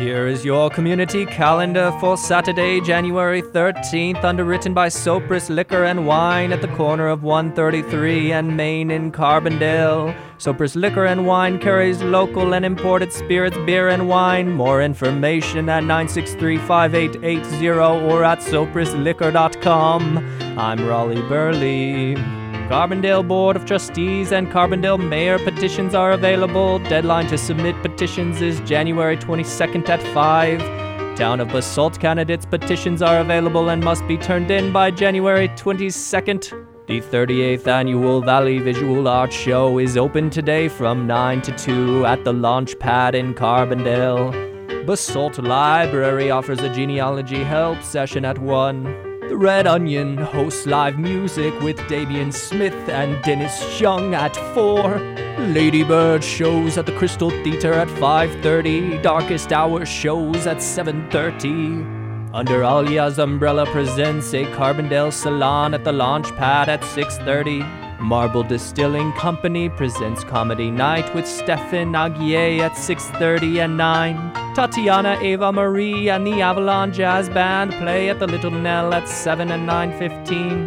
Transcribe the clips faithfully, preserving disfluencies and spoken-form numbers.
Here is your community calendar for Saturday, January thirteenth, underwritten by Sopris Liquor and Wine at the corner of one thirty-three and Main in Carbondale. Sopris Liquor and Wine carries local and imported spirits, beer, and wine. More information at nine six three, five eight eight zero or at sopris liquor dot com. I'm Raleigh Burley. Carbondale Board of Trustees and Carbondale Mayor petitions are available. Deadline to submit petitions is January twenty-second at five. Town of Basalt candidates petitions are available and must be turned in by January twenty-second. The thirty-eighth Annual Valley Visual Arts Show is open today from nine to two at the Launch Pad in Carbondale. Basalt Library offers a genealogy help session at one. The Red Onion hosts live music with Damian Smith and Dennis Young at four. Ladybird shows at the Crystal Theater at five thirty. Darkest Hour shows at seven thirty. Under Alia's umbrella presents a Carbondale Salon at the Launch Pad at six thirty. Marble Distilling Company presents Comedy Night with Stefan Aguier at six thirty and nine. Tatiana Ava Marie and the Avalon Jazz Band play at the Little Nell at seven and nine fifteen.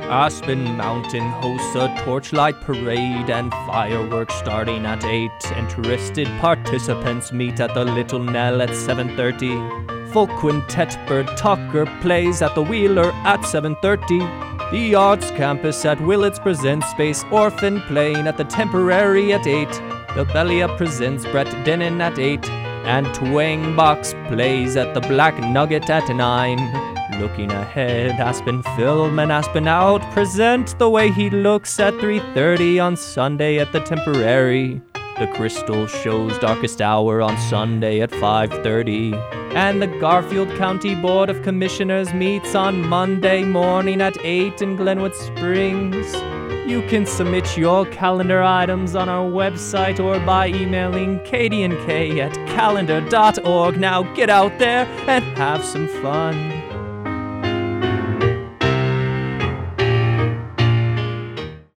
Aspen Mountain hosts a torchlight parade and fireworks starting at eight. Interested participants meet at the Little Nell at seven thirty. Folk Quintet Bird Tucker plays at the Wheeler at seven thirty. The Arts Campus at Willits presents Space Orphan playing at the Temporary at eight. The Belia presents Brett Denon at eight. And Twang Box plays at the Black Nugget at nine. Looking ahead, Aspen Film and Aspen Out present The Way He Looks at three thirty on Sunday at the Temporary. The Crystal shows Darkest Hour on Sunday at five thirty. And the Garfield County Board of Commissioners meets on Monday morning at eight in Glenwood Springs. You can submit your calendar items on our website or by emailing katie and k at calendar dot org. Now get out there and have some fun.